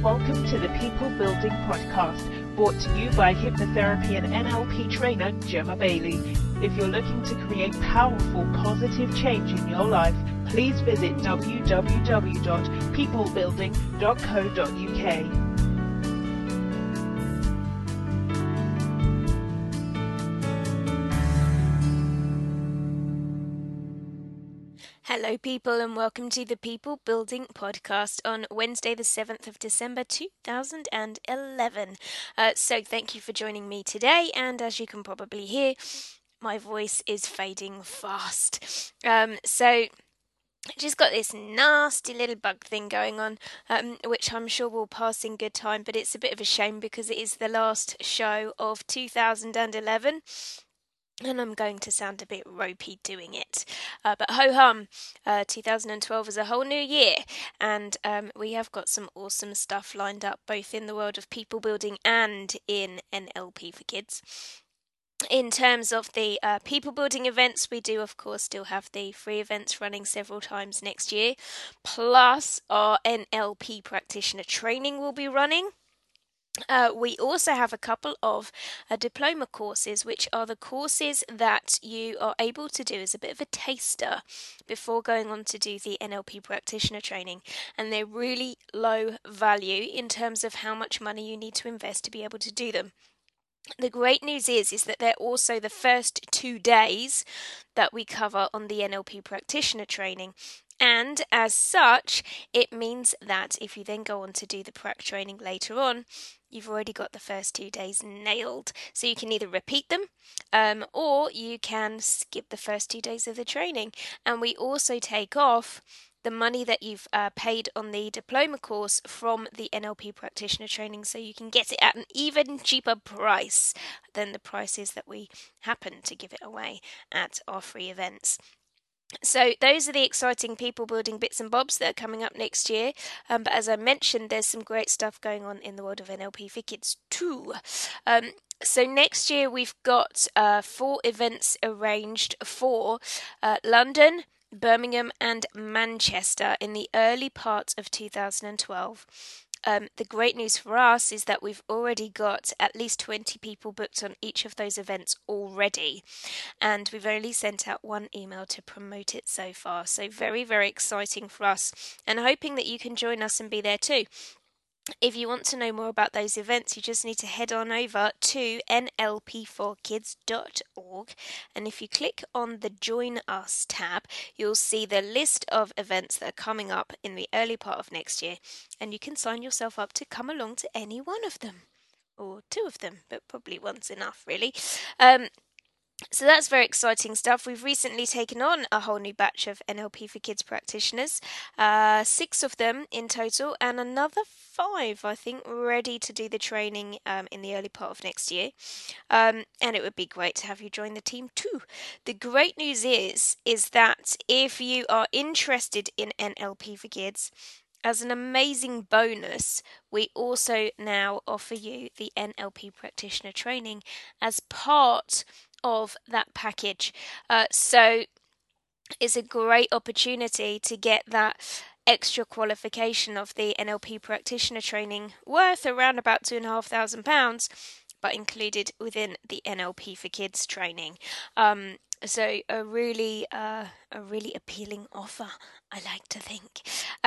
welcome to the People Building Podcast, brought to you by hypnotherapy and NLP trainer Gemma Bailey. If you're looking to create powerful, positive change in your life, please visit www.peoplebuilding.co.uk. Hello people and welcome to the People Building Podcast on Wednesday the 7th of December 2011. So thank you for joining me today, and as you can probably hear, my voice is fading fast. So just got this nasty little bug thing going on, which I'm sure will pass in good time, but it's a bit of a shame because it is the last show of 2011. And I'm going to sound a bit ropey doing it. But ho-hum, 2012 is a whole new year. And we have got some awesome stuff lined up, both in the world of people building and in NLP for Kids. In terms of the people building events, we do, of course, still have the free events running several times next year. Plus, our NLP practitioner training will be running. We also have a couple of diploma courses, which are the courses that you are able to do as a bit of a taster before going on to do the NLP practitioner training. And they're really low value in terms of how much money you need to invest to be able to do them. The great news is that they're also the first 2 days that we cover on the NLP practitioner training. And as such, it means that if you then go on to do the prac training later on, you've already got the first 2 days nailed. So you can either repeat them or you can skip the first 2 days of the training. And we also take off the money that you've paid on the diploma course from the NLP practitioner training, so you can get it at an even cheaper price than the prices that we happen to give it away at our free events. So those are the exciting people building bits and bobs that are coming up next year. But as I mentioned, there's some great stuff going on in the world of NLP for Kids too. So next year we've got 4 events arranged for London, Birmingham and Manchester in the early part of 2012. The great news for us is that we've already got at least 20 people booked on each of those events already, and we've only sent out 1 email to promote it so far. So very, very exciting for us, and hoping that you can join us and be there too. If you want to know more about those events, you just need to head on over to nlp4kids.org, and if you click on the Join Us tab, you'll see the list of events that are coming up in the early part of next year, and you can sign yourself up to come along to any one of them, or 2 of them, but probably one's enough, really. So that's very exciting stuff. We've recently taken on a whole new batch of NLP for Kids practitioners, 6 of them in total, and another 5, I think, ready to do the training in the early part of next year. And it would be great to have you join the team too. The great news is that if you are interested in NLP for Kids, as an amazing bonus, we also now offer you the NLP practitioner training as part of that package. So it's a great opportunity to get that extra qualification of the NLP practitioner training, worth around about £2,500, but included within the NLP for Kids training. So a really appealing offer, I like to think.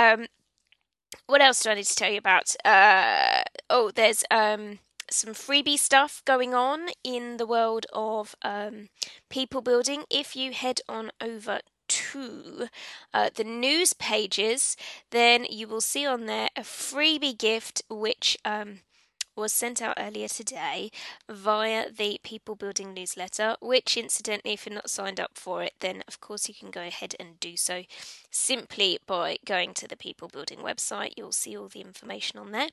What else do I need to tell you about? There's some freebie stuff going on in the world of people building. If you head on over to the news pages, then you will see on there a freebie gift which was sent out earlier today via the People Building newsletter, which incidentally, if you're not signed up for it, then of course you can go ahead and do so simply by going to the People Building website. You'll see all the information on there.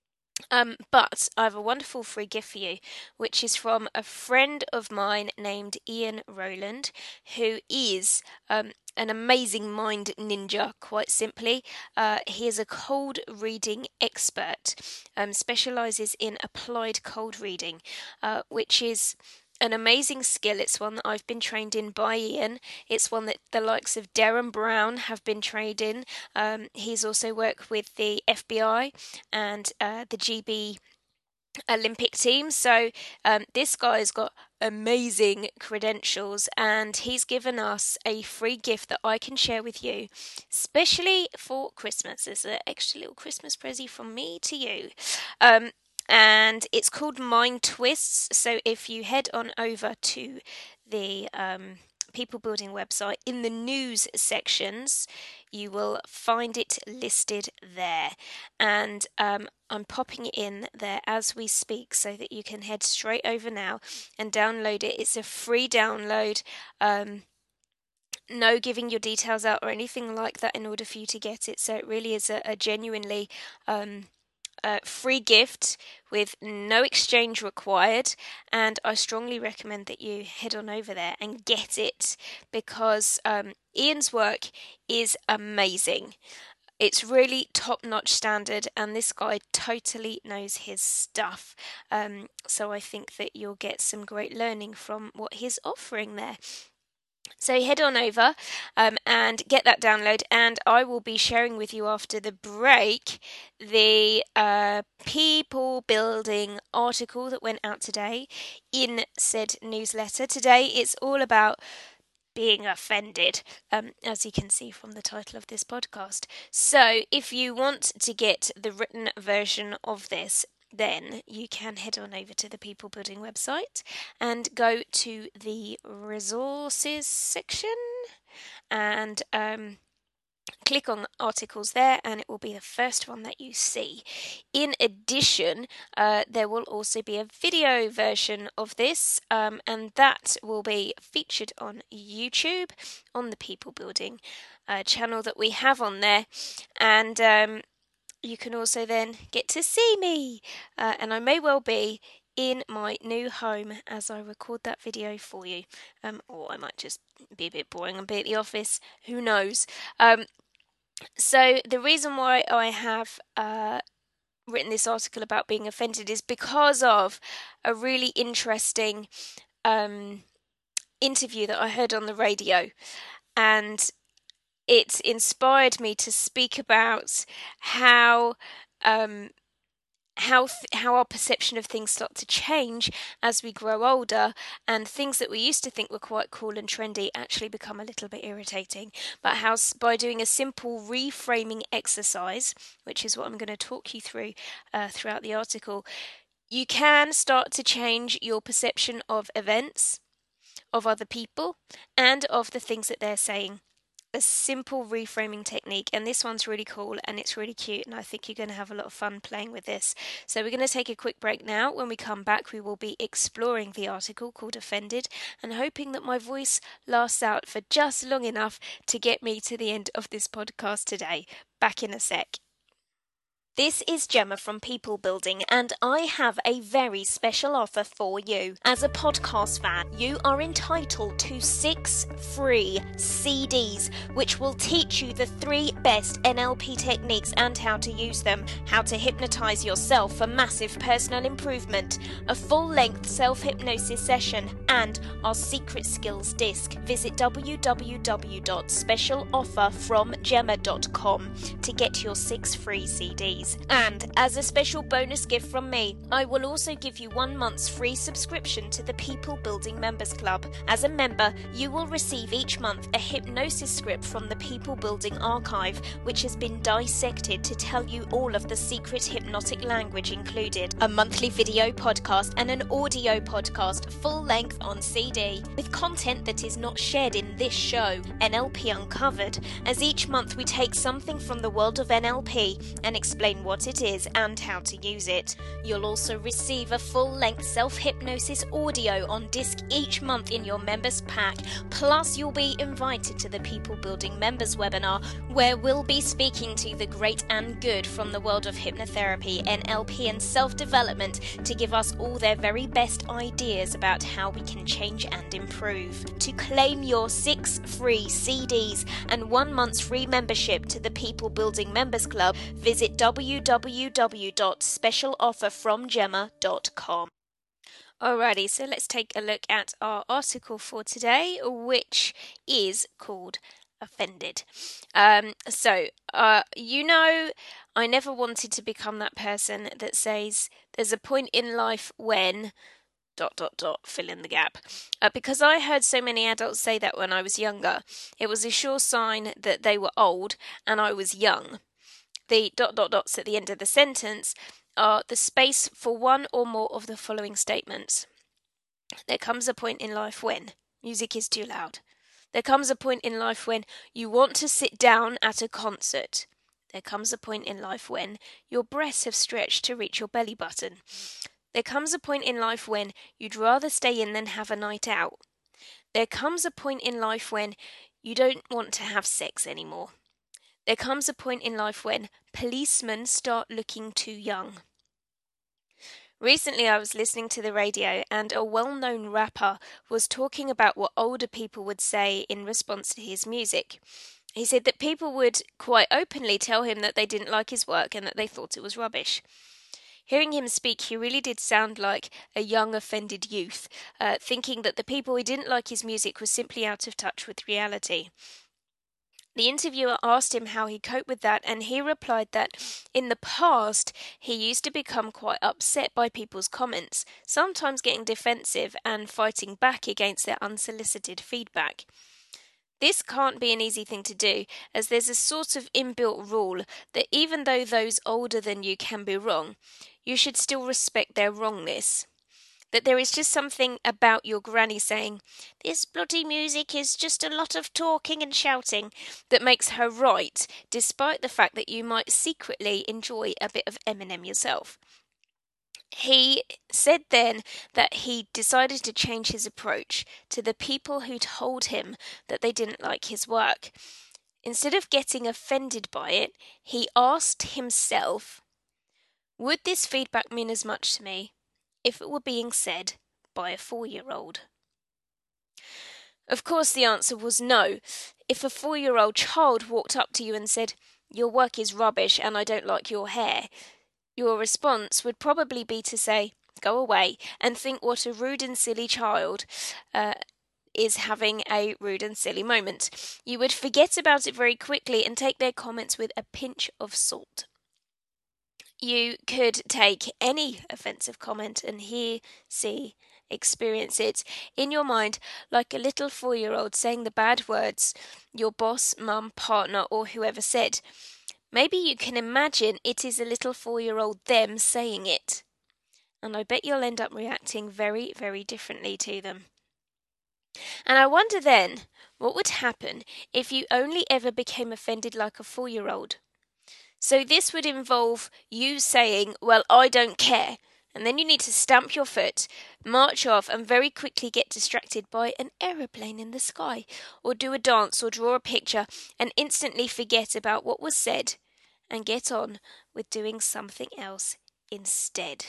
But I have a wonderful free gift for you, which is from a friend of mine named Ian Rowland, who is an amazing mind ninja, quite simply. He is a cold reading expert, specialises in applied cold reading, which is an amazing skill. It's one that I've been trained in by Ian. It's one that the likes of Darren Brown have been trained in. He's also worked with the FBI and the GB Olympic team. So this guy's got amazing credentials, and he's given us a free gift that I can share with you, especially for Christmas. There's an extra little Christmas present from me to you. And it's called Mind Twists. So if you head on over to the People Building website, in the news sections, you will find it listed there. And I'm popping it in there as we speak so that you can head straight over now and download it. It's a free download. No giving your details out or anything like that in order for you to get it. So it really is a genuinely free gift with no exchange required, and I strongly recommend that you head on over there and get it, because Ian's work is amazing. It's really top-notch standard, and this guy totally knows his stuff. So I think that you'll get some great learning from what he's offering there. So head on over and get that download, and I will be sharing with you after the break the people building article that went out today in said newsletter. Today it's all about being offended, as you can see from the title of this podcast. So if you want to get the written version of this, then you can head on over to the People Building website and go to the resources section and click on articles there, and it will be the first one that you see. In addition, there will also be a video version of this, and that will be featured on YouTube on the People Building channel that we have on there. And you can also then get to see me, and I may well be in my new home as I record that video for you, or I might just be a bit boring and be at the office, who knows. So the reason why I have written this article about being offended is because of a really interesting interview that I heard on the radio, and it inspired me to speak about how our perception of things start to change as we grow older, and things that we used to think were quite cool and trendy actually become a little bit irritating. But how by doing a simple reframing exercise, which is what I'm going to talk you through throughout the article, you can start to change your perception of events, of other people, and of the things that they're saying. A simple reframing technique, and this one's really cool and it's really cute, and I think you're going to have a lot of fun playing with this. So we're going to take a quick break now. When we come back, we will be exploring the article called Offended, and hoping that my voice lasts out for just long enough to get me to the end of this podcast today. Back in a sec. This is Gemma from People Building, and I have a very special offer for you. As a podcast fan, you are entitled to 6 free CDs, which will teach you the 3 best NLP techniques and how to use them, how to hypnotize yourself for massive personal improvement, a full-length self-hypnosis session, and our secret skills disc. Visit www.specialofferfromgemma.com to get your 6 free CDs. And as a special bonus gift from me, I will also give you 1 month's free subscription to the People Building Members Club. As a member, you will receive each month a hypnosis script from the People Building archive, which has been dissected to tell you all of the secret hypnotic language included, a monthly video podcast and an audio podcast full length on CD, with content that is not shared in this show, NLP Uncovered, as each month we take something from the world of NLP and explain what it is and how to use it. You'll also receive a full-length self-hypnosis audio on disc each month in your members pack, plus you'll be invited to the People Building Members webinar, where we'll be speaking to the great and good from the world of hypnotherapy, NLP and self-development to give us all their very best ideas about how we can change and improve. To claim your 6 free CDs and 1 month's free membership to the People Building Members Club, visit www.specialofferfromgemma.com. Alrighty, so let's take a look at our article for today, which is called Offended. I never wanted to become that person that says there's a point in life when fill in the gap. Because I heard so many adults say that when I was younger, it was a sure sign that they were old and I was young. The dots at the end of the sentence are the space for one or more of the following statements. There comes a point in life when music is too loud. There comes a point in life when you want to sit down at a concert. There comes a point in life when your breasts have stretched to reach your belly button. There comes a point in life when you'd rather stay in than have a night out. There comes a point in life when you don't want to have sex anymore. There comes a point in life when policemen start looking too young. Recently, I was listening to the radio and a well-known rapper was talking about what older people would say in response to his music. He said that people would quite openly tell him that they didn't like his work and that they thought it was rubbish. Hearing him speak, he really did sound like a young offended youth, thinking that the people who didn't like his music were simply out of touch with reality. The interviewer asked him how he coped with that, and he replied that in the past he used to become quite upset by people's comments, sometimes getting defensive and fighting back against their unsolicited feedback. This can't be an easy thing to do, as there's a sort of inbuilt rule that even though those older than you can be wrong, you should still respect their wrongness. That there is just something about your granny saying, "This bloody music is just a lot of talking and shouting," that makes her right, despite the fact that you might secretly enjoy a bit of Eminem yourself. He said then that he decided to change his approach to the people who told him that they didn't like his work. Instead of getting offended by it, he asked himself, would this feedback mean as much to me if it were being said by a 4-year-old? Of course, the answer was no. If a 4-year-old child walked up to you and said, "Your work is rubbish and I don't like your hair," your response would probably be to say, "Go away," and think what a rude and silly child is having a rude and silly moment. You would forget about it very quickly and take their comments with a pinch of salt. You could take any offensive comment and hear, see, experience it in your mind like a little 4-year-old saying the bad words your boss, mum, partner, or whoever said. Maybe you can imagine it is a little 4-year-old them saying it. And I bet you'll end up reacting very, very differently to them. And I wonder then, what would happen if you only ever became offended like a 4-year-old? So this would involve you saying, "Well, I don't care," and then you need to stamp your foot, march off, and very quickly get distracted by an aeroplane in the sky, or do a dance or draw a picture, and instantly forget about what was said, and get on with doing something else instead.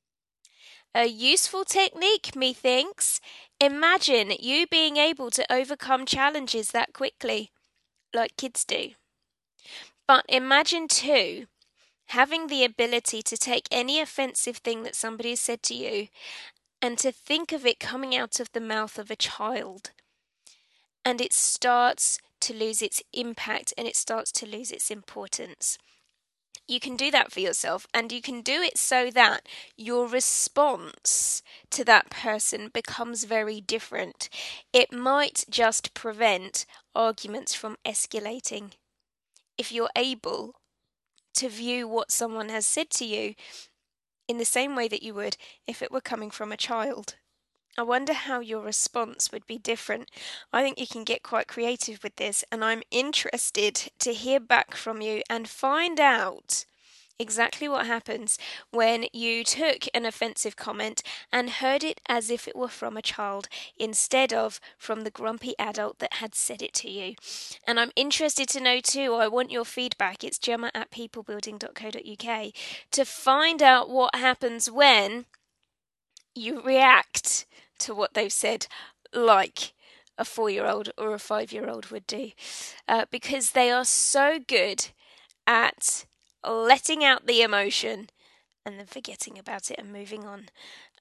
A useful technique, methinks. Imagine you being able to overcome challenges that quickly, like kids do. But imagine too, having the ability to take any offensive thing that somebody has said to you and to think of it coming out of the mouth of a child. And it starts to lose its impact and it starts to lose its importance. You can do that for yourself, and you can do it so that your response to that person becomes very different. It might just prevent arguments from escalating. If you're able to view what someone has said to you in the same way that you would if it were coming from a child. I wonder how your response would be different. I think you can get quite creative with this, and I'm interested to hear back from you and find out exactly what happens when you took an offensive comment and heard it as if it were from a child instead of from the grumpy adult that had said it to you. And I'm interested to know too, I want your feedback. It's gemma@peoplebuilding.co.uk to find out what happens when you react to what they've said like a 4-year-old or a 5-year-old would do, because they are so good at letting out the emotion and then forgetting about it and moving on.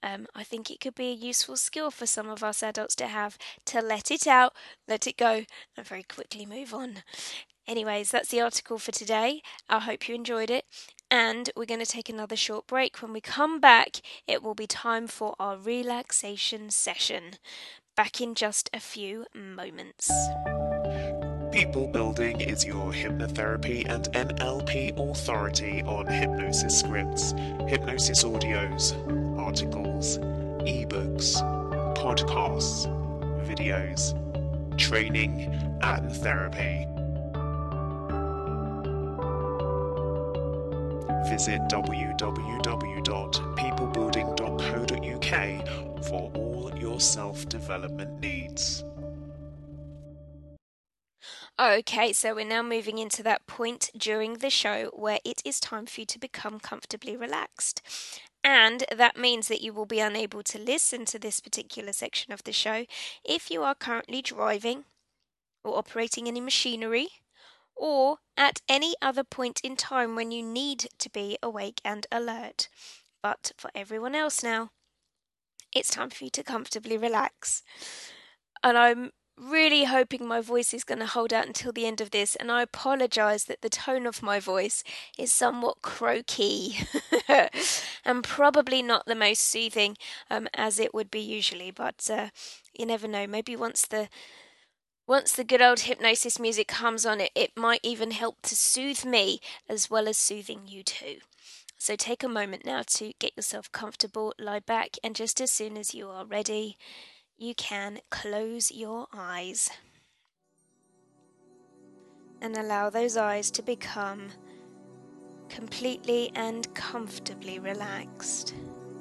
I think it could be a useful skill for some of us adults to have, to let it out, let it go, and very quickly move on. Anyways, that's the article for today. I hope you enjoyed it. And we're going to take another short break. When we come back, it will be time for our relaxation session. Back in just a few moments. People Building is your hypnotherapy and NLP authority on hypnosis scripts, hypnosis audios, articles, ebooks, podcasts, videos, training, and therapy. Visit www.peoplebuilding.co.uk for all your self-development needs. Okay, so we're now moving into that point during the show where it is time for you to become comfortably relaxed. And that means that you will be unable to listen to this particular section of the show if you are currently driving or operating any machinery or at any other point in time when you need to be awake and alert. But for everyone else now, it's time for you to comfortably relax. And I'm really hoping my voice is going to hold out until the end of this, and I apologise that the tone of my voice is somewhat croaky and probably not the most soothing as it would be usually, but you never know, maybe once the good old hypnosis music comes on, it might even help to soothe me as well as soothing you too. So take a moment now to get yourself comfortable, lie back, and just as soon as you are ready, you can close your eyes and allow those eyes to become completely and comfortably relaxed.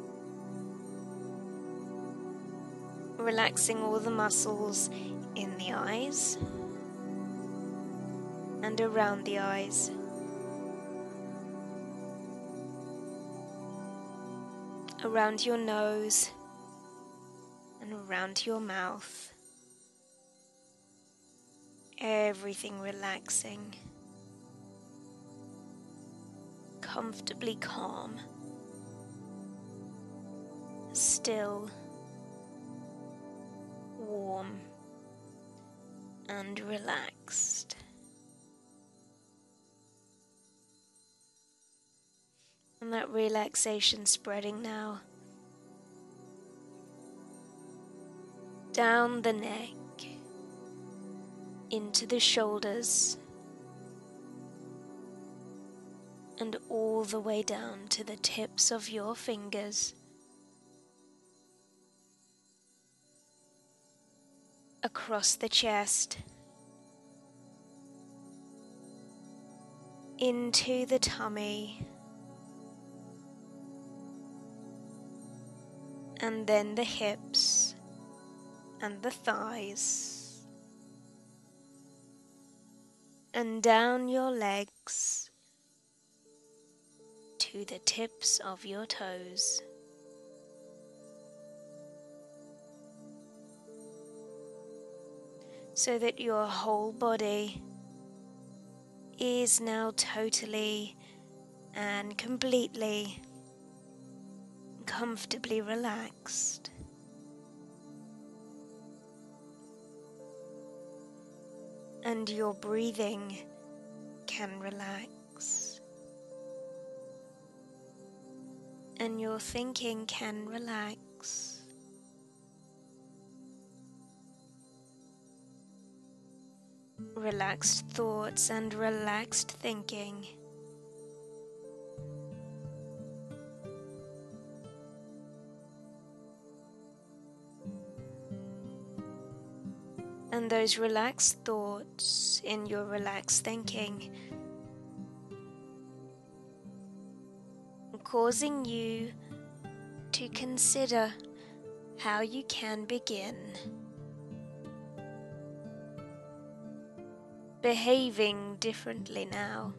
Relaxing all the muscles in the eyes and around the eyes. Around your nose and around your mouth. Everything relaxing, comfortably calm, still, warm, and relaxed. And that relaxation spreading now down the neck, into the shoulders, and all the way down to the tips of your fingers, across the chest, into the tummy, and then the hips and the thighs, and down your legs to the tips of your toes. So that your whole body is now totally and completely comfortably relaxed. And your breathing can relax. And your thinking can relax. Relaxed thoughts and relaxed thinking. And those relaxed thoughts in your relaxed thinking causing you to consider how you can begin behaving differently now.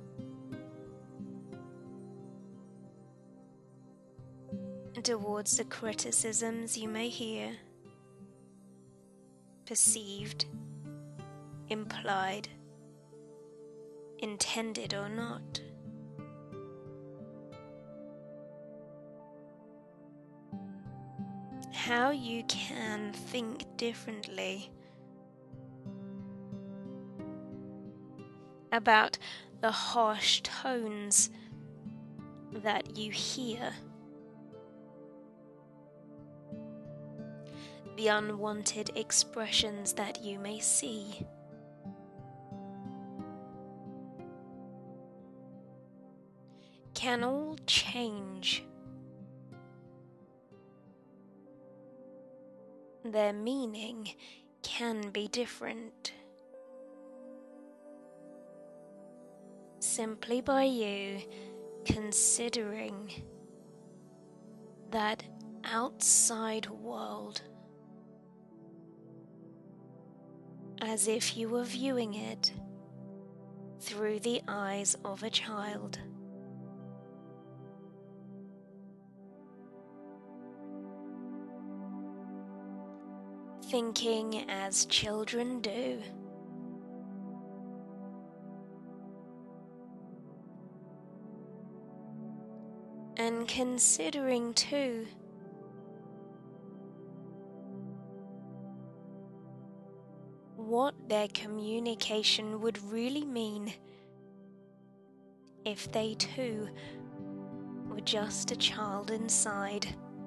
Towards the criticisms you may hear, perceived, implied, intended or not. how you can think differently about the harsh tones that you hear, the unwanted expressions that you may see. Can all change. Their meaning can be different. Simply by you considering that outside world as if you were viewing it through the eyes of a child. Thinking as children do. And considering too what their communication would really mean if they too were just a child inside.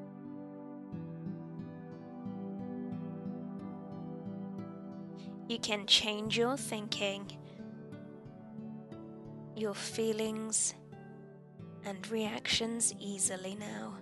You can change your thinking, your feelings, and reactions easily now.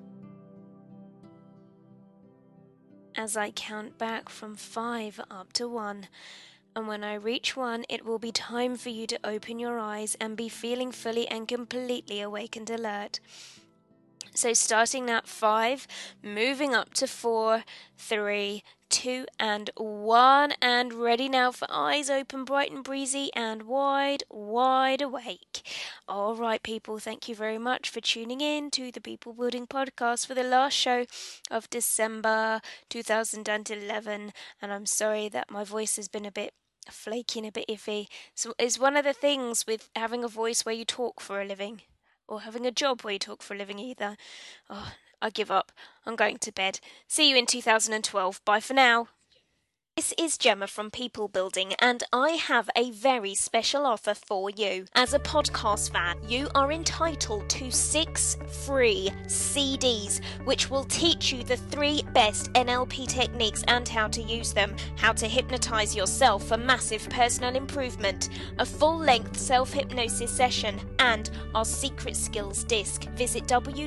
As I count back from 5 up to 1, and when I reach 1, it will be time for you to open your eyes and be feeling fully and completely awake and alert. So starting at 5, moving up to 4, 3, 2 and 1, and ready now for eyes open, bright and breezy, and wide awake. All right, people, thank you very much for tuning in to the People Building Podcast for the last show of December 2011, and I'm sorry that my voice has been a bit flaky and a bit iffy. So it's one of the things with having a voice where you talk for a living, or having a job where you talk for a living either. Oh, I give up. I'm going to bed. See you in 2012. Bye for now. This is Gemma from People Building, and I have a very special offer for you. As a podcast fan, you are entitled to 6 free CDs, which will teach you the 3 best NLP techniques and how to use them, how to hypnotize yourself for massive personal improvement, a full-length self-hypnosis session, and our secret skills disc. Visit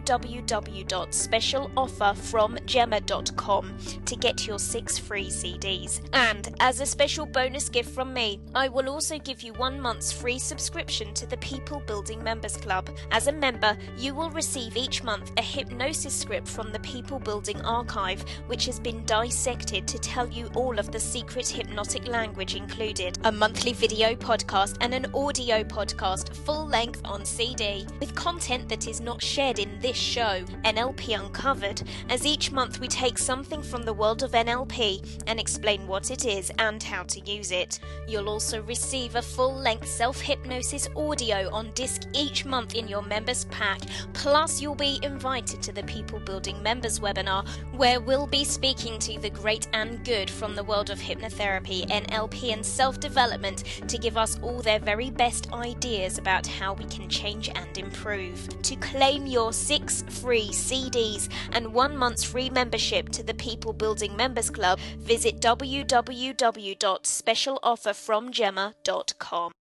www.specialofferfromgemma.com to get your 6 free CDs. And as a special bonus gift from me, I will also give you 1 month's free subscription to the People Building Members Club. As a member, you will receive each month a hypnosis script from the People Building Archive, which has been dissected to tell you all of the secret hypnotic language included, a monthly video podcast and an audio podcast full length on CD, with content that is not shared in this show, NLP Uncovered, as each month we take something from the world of NLP and explain what it is and how to use it. You'll also receive a full-length self-hypnosis audio on disc each month in your members pack, plus you'll be invited to the People Building Members webinar, where we'll be speaking to the great and good from the world of hypnotherapy, NLP and self-development to give us all their very best ideas about how we can change and improve. To claim your 6 free CDs and 1 month's free membership to the People Building Members Club, visit www.specialofferfromgemma.com.